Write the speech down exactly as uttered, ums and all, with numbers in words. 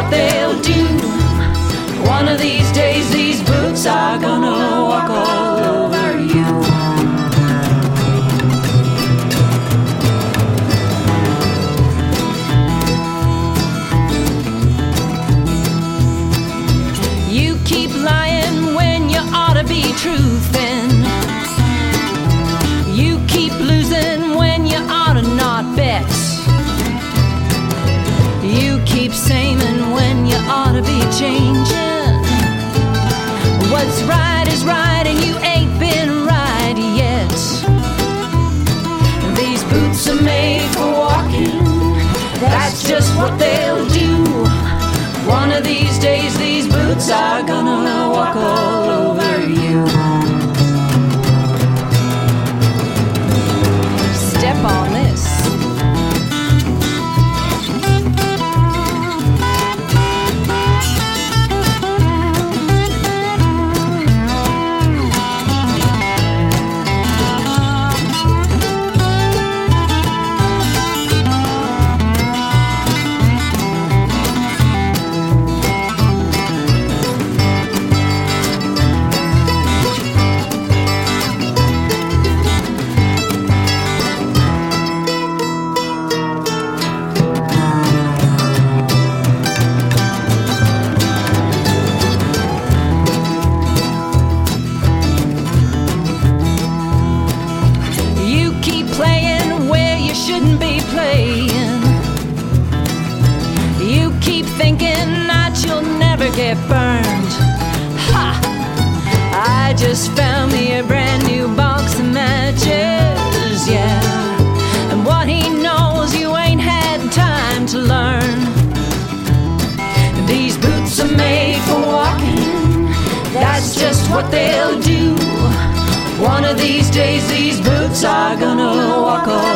what they'll do. One of these days these boots are gonna walk all over you. You keep lying when you ought to be truthing. You keep losing when you ought to not bet. You keep saying when you ought to be changing. What's right is right and you ain't been right yet. These boots are made for walking, that's just what they'll do. One of these days these boots are gonna walk all over you. Step on this. Get burned. Ha! I just found me a brand new box of matches, yeah. And what he knows you ain't had time to learn. These boots are made for walking, that's just what they'll do. One of these days these boots are gonna walk all